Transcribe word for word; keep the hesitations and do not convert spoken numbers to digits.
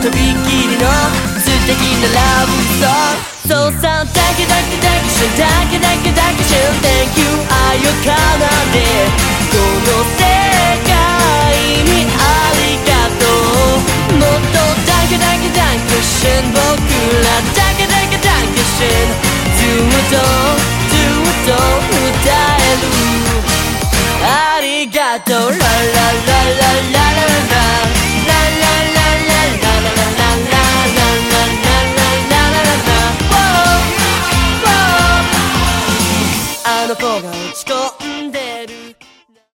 とびきりの素敵なラブソングそうさだけだけだけしゅんだけだけだけしゅん Thank you 愛を奏でこの世界にありがとうもっとだけだけだけしゅん僕らだけだけだけしゅんずっとずっと歌えるありがとうララ